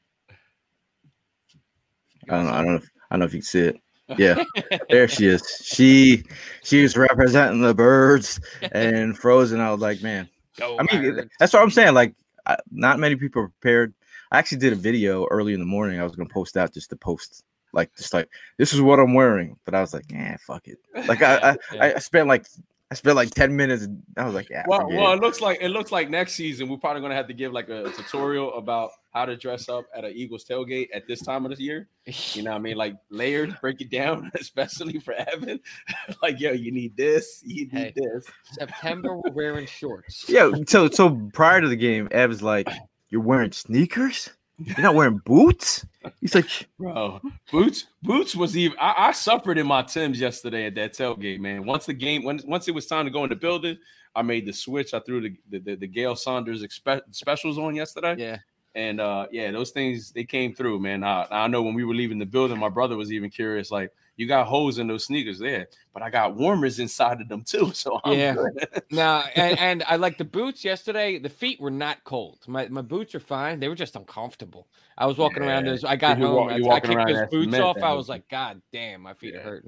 [SPEAKER 4] I don't know if you can see it. Yeah, there she is. She was representing the birds and Frozen. I was like, man. That's what I'm saying. Like, not many people are prepared. I actually did a video early in the morning. I was gonna post out just to post like this is what I'm wearing. But I was like, fuck it. Like I spent like 10 minutes. And I was like, yeah.
[SPEAKER 6] Well, it looks like next season we're probably gonna have to give like a tutorial about how to dress up at an Eagles tailgate at this time of the year. You know what I mean? Like layered, break it down, especially for Evan. Like, yo, you need this, you need this.
[SPEAKER 5] September we're wearing shorts.
[SPEAKER 4] Yeah. So prior to the game, Ev's like, "You're wearing sneakers? You're not wearing boots?" He's like,
[SPEAKER 6] bro, boots was even. I suffered in my Timbs yesterday at that tailgate, man. Once it was time to go in the building, I made the switch. I threw the Gail Saunders specials on yesterday.
[SPEAKER 5] Yeah.
[SPEAKER 6] And those things, they came through, man. I know when we were leaving the building, my brother was even curious, like, you got holes in those sneakers there, but I got warmers inside of them too. So I'm good.
[SPEAKER 5] No, and I like the boots yesterday. The feet were not cold. My boots are fine. They were just uncomfortable. I was walking around those. I got home. I kicked those boots off. I was like, God damn, my feet are hurting.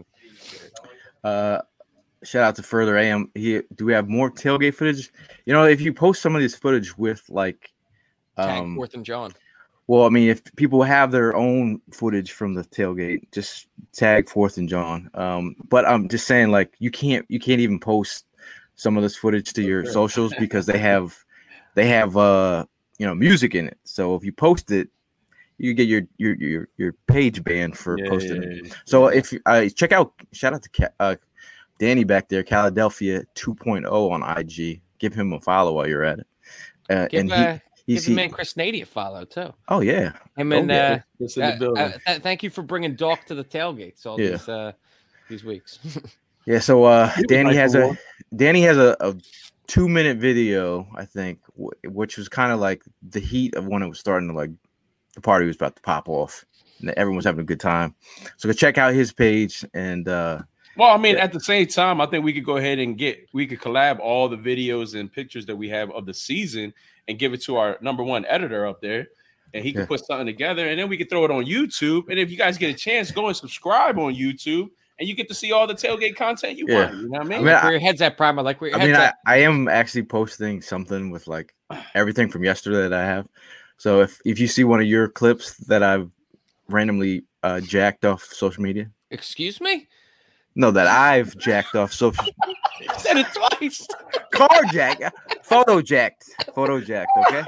[SPEAKER 4] Shout out to Further AM. Do we have more tailgate footage? You know, if you post some of this footage with like
[SPEAKER 5] Tag 4th and John.
[SPEAKER 4] Well, I mean, if people have their own footage from the tailgate, just tag 4th and John. But I'm just saying, like, you can't even post some of this footage to your socials because they have music in it. So if you post it, you get your page banned for posting it. So if shout out to Danny back there, Philadelphia 2.0 on IG. Give him a follow while you're at it.
[SPEAKER 5] Give the man Chris Nady a follow too.
[SPEAKER 4] Oh yeah,
[SPEAKER 5] him and thank you for bringing Doc to the tailgates all these weeks.
[SPEAKER 4] Yeah, so Danny has a 2-minute video, I think, which was kind of like the heat of when it was starting to, like, the party was about to pop off and everyone was having a good time. So go check out his page and
[SPEAKER 6] well, I mean, at the same time, I think we could go ahead and we could collab all the videos and pictures that we have of the season and give it to our number one editor up there, and he can put something together, and then we can throw it on YouTube. And if you guys get a chance, go and subscribe on YouTube, and you get to see all the tailgate content you want. You know what I mean?
[SPEAKER 5] Where your head's at, Prime. Like where your head's at.
[SPEAKER 4] I am actually posting something with like everything from yesterday that I have. So if you see one of your clips that I've randomly jacked off social media.
[SPEAKER 5] Excuse me?
[SPEAKER 4] No, that I've jacked off social.
[SPEAKER 5] I said it twice.
[SPEAKER 4] Photo jacked. Okay.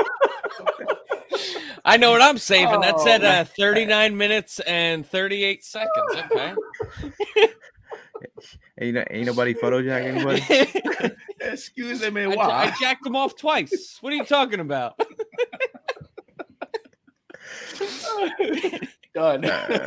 [SPEAKER 5] I know what I'm saving. That said 39 minutes and 38 seconds. Okay.
[SPEAKER 4] Ain't nobody photo jack anybody.
[SPEAKER 6] Excuse me, man. Why?
[SPEAKER 5] I jacked them off twice. What are you talking about?
[SPEAKER 6] Done.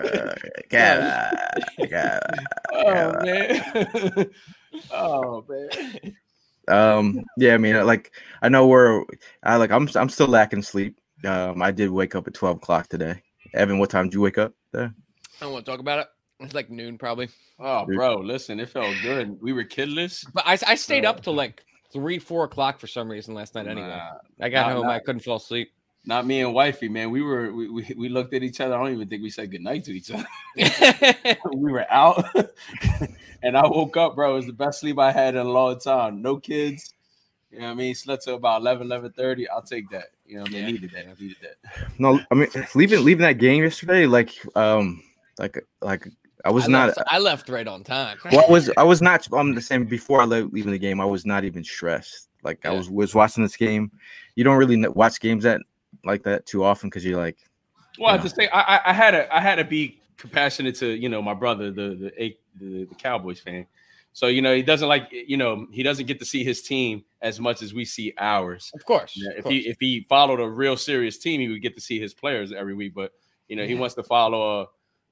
[SPEAKER 6] Oh man.
[SPEAKER 4] Yeah, I mean, like, I know I'm still lacking sleep. I did wake up at 12 o'clock today. Evan, what time did you wake up there?
[SPEAKER 5] I don't want to talk about it. It's like noon, probably.
[SPEAKER 6] Oh, bro, listen, it felt good. We were kidless,
[SPEAKER 5] but I stayed up till like 3-4 o'clock for some reason last night. Anyway, I got home. I couldn't fall asleep.
[SPEAKER 6] Not me and wifey, man. We looked at each other. I don't even think we said goodnight to each other. We were out, and I woke up, bro. It was the best sleep I had in a long time. No kids. You know what I mean? Slept till about 11:30. I'll take that. You know what I mean? I needed that.
[SPEAKER 4] No, I mean, leaving that game yesterday, I
[SPEAKER 5] left right on time.
[SPEAKER 4] Well, I was not. I'm the same. Before I leaving the game, I was not even stressed. Like, I was watching this game. You don't really watch games like that too often because you're like.
[SPEAKER 6] Well, to say I had to be compassionate to my brother, the Cowboys fan. So he doesn't he doesn't get to see his team as much as we see ours.
[SPEAKER 5] Of course.
[SPEAKER 6] If he followed a real serious team, he would get to see his players every week. But he wants to follow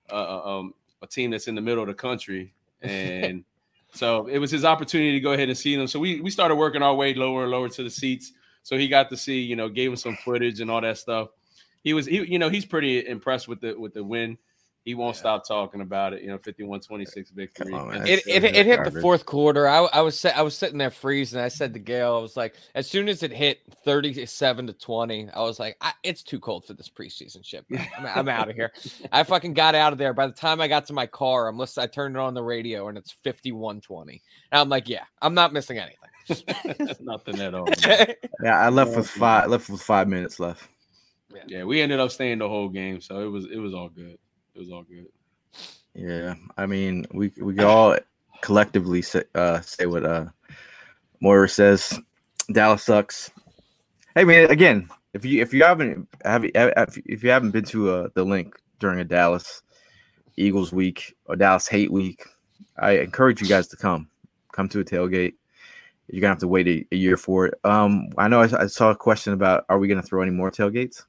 [SPEAKER 6] a team that's in the middle of the country, and so it was his opportunity to go ahead and see them. So we started working our way lower and lower to the seats. So he got to see, gave him some footage and all that stuff. He's pretty impressed with the win. He won't stop talking about it. 51-26 victory.
[SPEAKER 5] It hit the fourth quarter. I was sitting there freezing. I said to Gail, I was like, as soon as it hit 37-20, I was like, it's too cold for this preseason shit. I'm out of here. I fucking got out of there. By the time I got to my car, I turned it on the radio and it's 51-20. And I'm like, yeah, I'm not missing anything.
[SPEAKER 6] Nothing at all.
[SPEAKER 4] Yeah, I left with 5 minutes left.
[SPEAKER 6] Yeah, we ended up staying the whole game, so it was all good. It was all good.
[SPEAKER 4] Yeah, I mean, we could all collectively say what Moira says. Dallas sucks. Hey man, again, if you haven't been to the link during a Dallas Eagles week or Dallas hate week, I encourage you guys to come to a tailgate. You're gonna have to wait a year for it. I know I saw a question about, are we gonna throw any more tailgates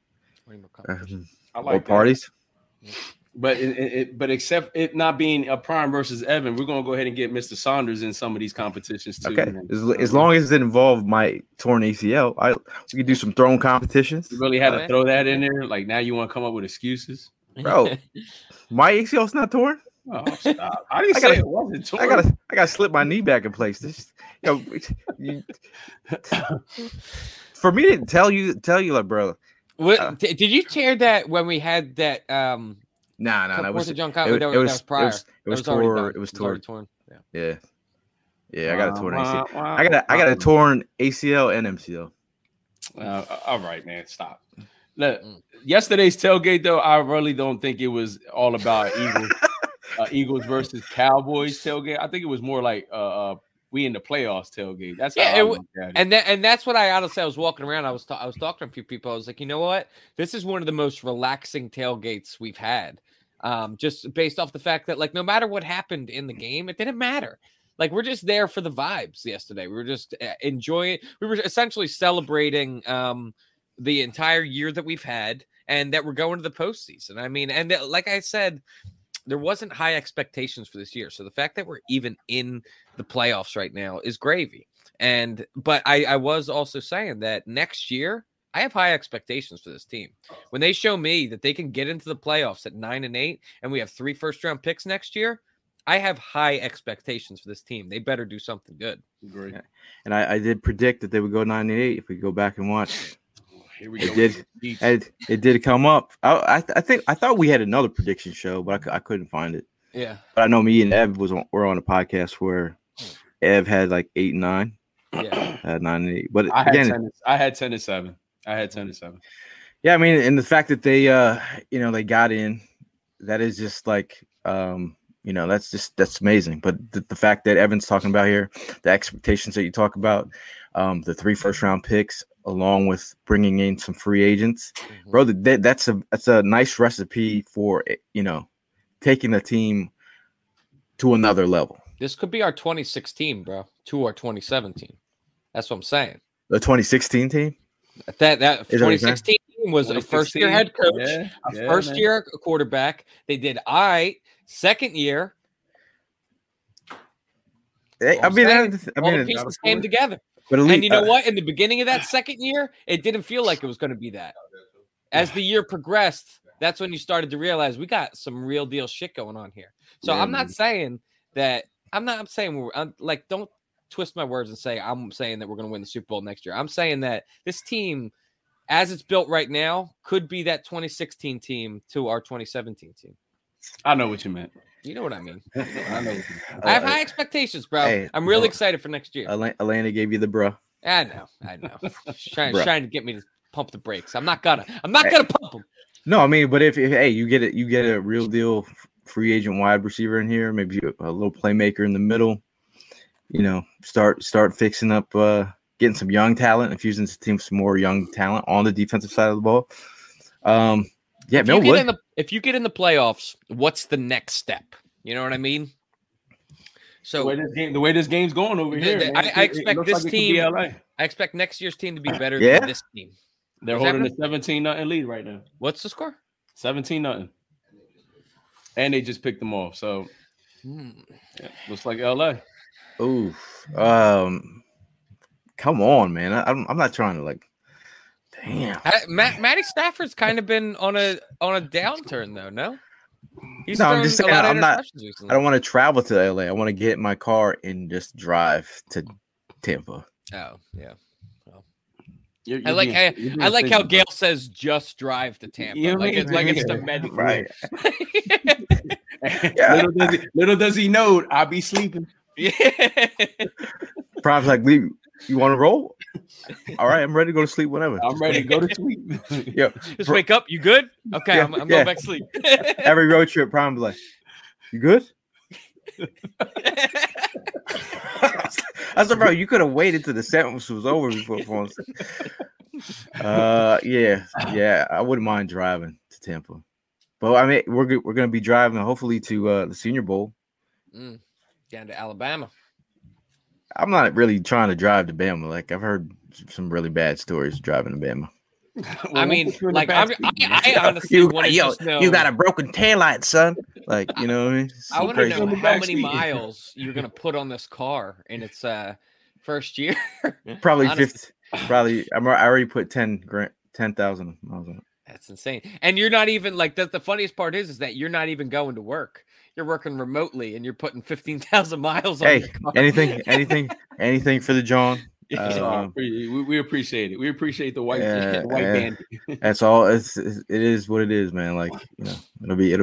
[SPEAKER 4] or parties?
[SPEAKER 6] But except it not being a Prime versus Evan, we're gonna go ahead and get Mr. Saunders in some of these competitions too.
[SPEAKER 4] Okay, as long as it involved my torn ACL, we could do some throwing competitions.
[SPEAKER 6] You really had to throw that in there. Like, now you want to come up with excuses,
[SPEAKER 4] bro? My ACL's not torn.
[SPEAKER 6] Oh, stop. I didn't say it wasn't torn.
[SPEAKER 4] I gotta slip my knee back in place. This, for me to tell you, like, bro.
[SPEAKER 5] Did you tear that when we had that?
[SPEAKER 4] No. It was
[SPEAKER 5] prior.
[SPEAKER 4] It was torn. Yeah. I got a torn ACL. I got a torn ACL and MCL.
[SPEAKER 6] All right, man. Stop. Look, yesterday's tailgate, though, I really don't think it was all about Eagles versus Cowboys tailgate. I think it was more like we in the playoffs tailgate. That's
[SPEAKER 5] Yeah,
[SPEAKER 6] how I look at it.
[SPEAKER 5] and that's what I honestly, I was walking around. I was talking to a few people. I was like, you know what? This is one of the most relaxing tailgates we've had. Just based off the fact that, like, no matter what happened in the game, it didn't matter. Like, we're just there for the vibes yesterday. We were just enjoying. We were essentially celebrating the entire year that we've had, and that we're going to the postseason. I mean, and like I said, there wasn't high expectations for this year. So the fact that we're even in the playoffs right now is gravy. But I was also saying that next year, I have high expectations for this team. When they show me that they can get into the playoffs at 9-8, and we have 3 first-round picks next year, I have high expectations for this team. They better do something good.
[SPEAKER 6] Great.
[SPEAKER 4] Yeah. And I did predict that they would go 9-8 if we go back and watch.
[SPEAKER 6] Here we
[SPEAKER 4] It
[SPEAKER 6] go.
[SPEAKER 4] did. It did come up. I thought we had another prediction show, but I couldn't find it.
[SPEAKER 5] Yeah.
[SPEAKER 4] But I know me and Ev were on a podcast where Ev had like 8 and 9.
[SPEAKER 5] Yeah.
[SPEAKER 4] 9-8. But
[SPEAKER 6] I
[SPEAKER 4] again,
[SPEAKER 6] had 10-7. I had 10-7.
[SPEAKER 4] Yeah, I mean, and the fact that they they got in, that is just like that's amazing. But the fact that Evan's talking about here, the expectations that you talk about, the 3 first-round picks, along with bringing in some free agents, bro, that's a nice recipe for taking the team to another level.
[SPEAKER 5] This could be our 2016, bro, to our 2017. That's what I'm saying.
[SPEAKER 4] The 2016 team.
[SPEAKER 5] That 2016 team was a first-year head coach,
[SPEAKER 6] a
[SPEAKER 5] first-year quarterback. They did all right. Second year,
[SPEAKER 4] I mean,
[SPEAKER 5] all the pieces came together.
[SPEAKER 4] But
[SPEAKER 5] And you know what? In the beginning of that second year, it didn't feel like it was going to be that. As the year progressed, that's when you started to realize we got some real deal shit going on here. So I'm not saying that. I'm saying like, don't twist my words and say I'm saying that we're going to win the Super Bowl next year. I'm saying that this team, as it's built right now, could be that 2016 team to our 2017 team.
[SPEAKER 6] I know what you meant.
[SPEAKER 5] You know what I mean.
[SPEAKER 6] I know what you meant.
[SPEAKER 5] I have high expectations, bro.
[SPEAKER 4] Hey,
[SPEAKER 5] I'm really excited for next year.
[SPEAKER 4] Elena gave you the bruh.
[SPEAKER 5] I know. She's trying to get me to pump the brakes. I'm not gonna pump them.
[SPEAKER 4] No, I mean, but if you get a real deal free agent wide receiver in here, maybe a little playmaker in the middle, start fixing up, getting some young talent, infusing the team some more young talent on the defensive side of the ball.
[SPEAKER 5] If you get in the playoffs, what's the next step? You know what I mean? So
[SPEAKER 6] the way this game's going over here,
[SPEAKER 5] I expect this team. I expect next year's team to be better than this team.
[SPEAKER 6] They're holding a 17-0 lead right now.
[SPEAKER 5] What's the score?
[SPEAKER 6] 17-0. And they just picked them off. So looks like LA.
[SPEAKER 4] Ooh. Come on, man. I'm not trying to like. Damn.
[SPEAKER 5] Matty Stafford's kind of been on a downturn though. No.
[SPEAKER 4] I'm just saying. I don't want to travel to LA. I want to get in my car and just drive to Tampa.
[SPEAKER 5] Oh yeah.
[SPEAKER 6] I
[SPEAKER 5] like how Gail says just drive to Tampa. It's the medical.
[SPEAKER 4] Right.
[SPEAKER 6] Little does he know I'll be sleeping.
[SPEAKER 5] Yeah.
[SPEAKER 4] Probably like, you want to roll? All right, I'm ready to go to sleep whenever.
[SPEAKER 6] I'm ready to go to sleep.
[SPEAKER 4] Yeah.
[SPEAKER 5] Just wake up. You good? Okay, I'm going back to sleep.
[SPEAKER 4] Every road trip, probably like, you good? I said, bro, you could have waited till the sentence was over before phone. Yeah, I wouldn't mind driving to Tampa, but I mean, we're gonna be driving hopefully to the Senior Bowl.
[SPEAKER 5] Down to Alabama.
[SPEAKER 4] I'm not really trying to drive to Bama. Like I've heard some really bad stories driving to Bama.
[SPEAKER 5] I mean, like I honestly want to just know.
[SPEAKER 4] You got a broken taillight, son. Like, you know what I mean?
[SPEAKER 5] I want to know how many miles you're gonna put on this car in its first year.
[SPEAKER 4] Probably 50. Probably I already put 10,000 miles on it.
[SPEAKER 5] That's insane. And you're not even like the funniest part is that you're not even going to work. You're working remotely and you're putting 15,000 miles on your car. anything for the John.
[SPEAKER 6] We appreciate it. We appreciate the white band.
[SPEAKER 4] That's all. It is what it is, man. Like, it'll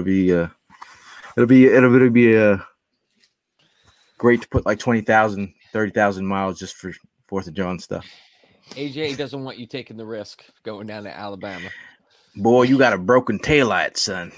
[SPEAKER 4] be great to put like 20,000, 30,000 miles just for 4th of John stuff.
[SPEAKER 5] AJ doesn't want you taking the risk going down to Alabama.
[SPEAKER 4] Boy, you got a broken taillight, son.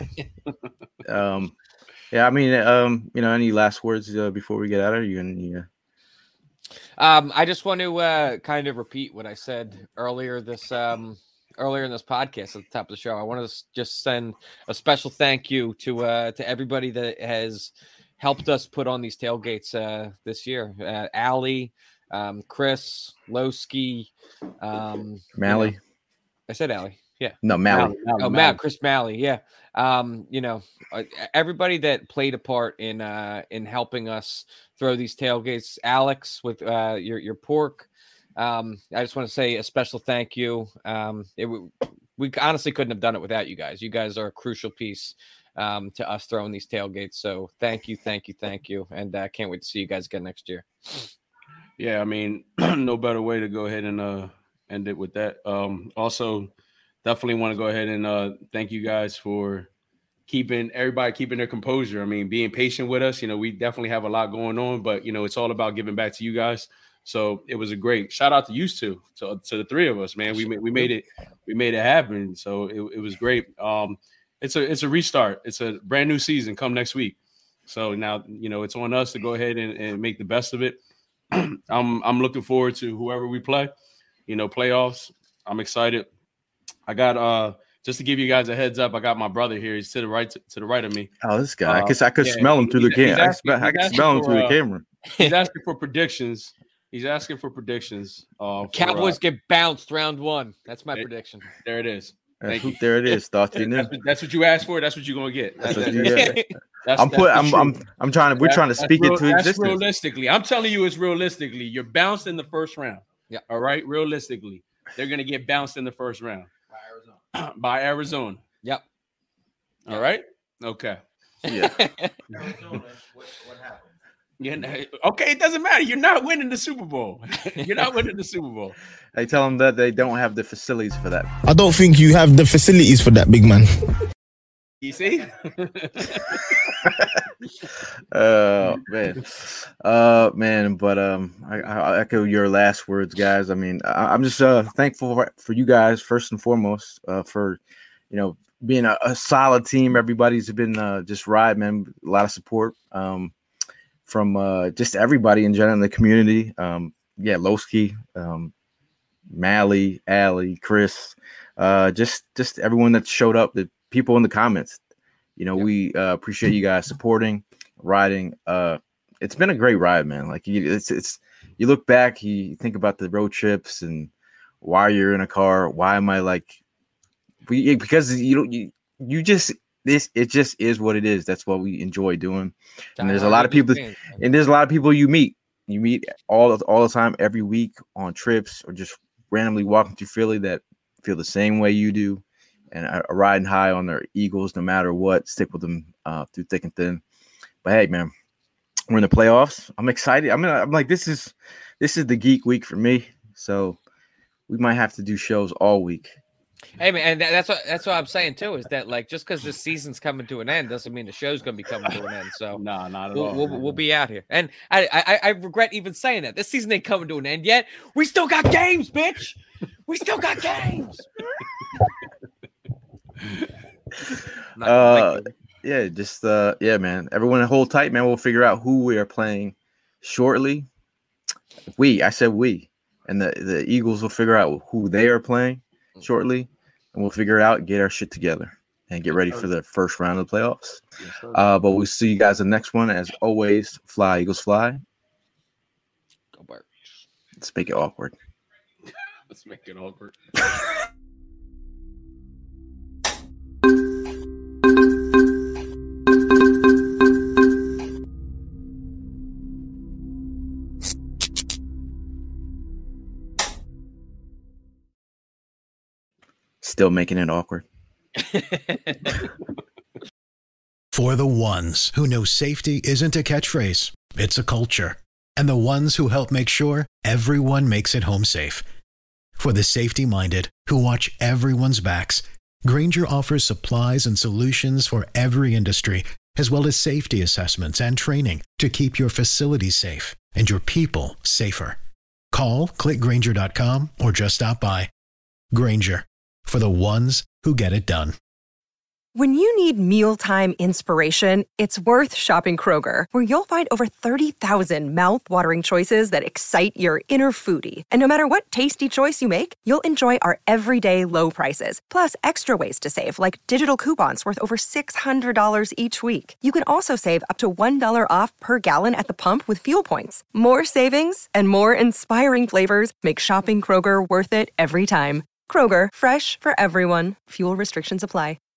[SPEAKER 4] Yeah, I mean, any last words before we get out of here?
[SPEAKER 5] I just want to kind of repeat what I said earlier in this podcast at the top of the show. I want to just send a special thank you to everybody that has helped us put on these tailgates this year. Allie, Chris, Lowski,
[SPEAKER 4] Mally.
[SPEAKER 5] I said Allie. Yeah.
[SPEAKER 4] No, Mally.
[SPEAKER 5] Chris Mally. Yeah. Everybody that played a part in helping us throw these tailgates. Alex with your pork. I just want to say a special thank you. We honestly couldn't have done it without you guys. You guys are a crucial piece to us throwing these tailgates. So thank you. And I can't wait to see you guys again next year.
[SPEAKER 6] Yeah, I mean, no better way to go ahead and end it with that. Also, definitely want to go ahead and thank you guys for keeping their composure. I mean, being patient with us. We definitely have a lot going on, but it's all about giving back to you guys. So it was a great shout out to you two, to the three of us, man. We made it happen. So it was great. It's a restart. It's a brand new season come next week. So now it's on us to go ahead and make the best of it. I'm looking forward to whoever we play. Playoffs. I'm excited. I got just to give you guys a heads up, I got my brother here. He's to the right of me.
[SPEAKER 4] Oh, this guy. I could smell him through the camera. I could smell him through the camera.
[SPEAKER 6] He's asking for predictions.
[SPEAKER 5] Cowboys get bounced round 1. That's my prediction.
[SPEAKER 6] There it is.
[SPEAKER 4] There it is. Thought you knew.
[SPEAKER 6] That's what you asked for. That's what you're gonna get.
[SPEAKER 4] We're trying to speak it to existence.
[SPEAKER 6] Realistically, I'm telling you, it's realistically. You're bounced in the first round.
[SPEAKER 5] Yeah.
[SPEAKER 6] All right. Realistically, they're gonna get bounced in the first round by Arizona.
[SPEAKER 5] Yep.
[SPEAKER 6] All right. Okay.
[SPEAKER 4] Yeah.
[SPEAKER 6] Arizona. What happened? Yeah, okay, it doesn't matter. You're not winning the Super Bowl. You're not winning the Super Bowl.
[SPEAKER 4] They tell them that they don't have the facilities for that.
[SPEAKER 8] I don't think you have the facilities for that, big man.
[SPEAKER 6] You see?
[SPEAKER 4] Man. But I echo your last words, guys. I mean, I'm just thankful for you guys first and foremost for being a solid team. Everybody's been just riding, man. A lot of support. From just everybody in general in the community. Lowski, Mally, Allie, Chris, just everyone that showed up, the people in the comments. We appreciate you guys supporting, riding. It's been a great ride, man. Like it's you look back, you think about the road trips and why you're in a car. Why am I because you just. It just is what it is. That's what we enjoy doing. And there's a lot of people, you meet all the time, every week on trips or just randomly walking through Philly that feel the same way you do and are riding high on their Eagles no matter what. Stick with them through thick and thin. But hey, man, we're in the playoffs. I'm excited. I'm like, this is the geek week for me. So we might have to do shows all week.
[SPEAKER 5] Hey man, and that's what I'm saying too. Is that just because this season's coming to an end doesn't mean the show's going to be coming to an end. So
[SPEAKER 6] no, not at all.
[SPEAKER 5] We'll be out here, and I regret even saying that. This season ain't coming to an end yet. We still got games, bitch. We still got games.
[SPEAKER 4] Man. Everyone hold tight, man. We'll figure out who we are playing shortly. I said we, and the Eagles will figure out who they are playing shortly, and we'll figure it out, get our shit together, and get ready for the first round of the playoffs. But we'll see you guys in the next one. As always, fly, Eagles, fly.
[SPEAKER 5] Go Birds.
[SPEAKER 4] Let's make it awkward.
[SPEAKER 6] Let's make it awkward.
[SPEAKER 4] Still making it awkward.
[SPEAKER 9] For the ones who know safety isn't a catchphrase, it's a culture. And the ones who help make sure everyone makes it home safe. For the safety-minded who watch everyone's backs, Grainger offers supplies and solutions for every industry, as well as safety assessments and training to keep your facilities safe and your people safer. Call, click Grainger.com, or just stop by. Grainger, for the ones who get it done.
[SPEAKER 10] When you need mealtime inspiration, it's worth shopping Kroger, where you'll find over 30,000 mouth-watering choices that excite your inner foodie. And no matter what tasty choice you make, you'll enjoy our everyday low prices, plus extra ways to save, like digital coupons worth over $600 each week. You can also save up to $1 off per gallon at the pump with fuel points. More savings and more inspiring flavors make shopping Kroger worth it every time. Kroger, fresh for everyone. Fuel restrictions apply.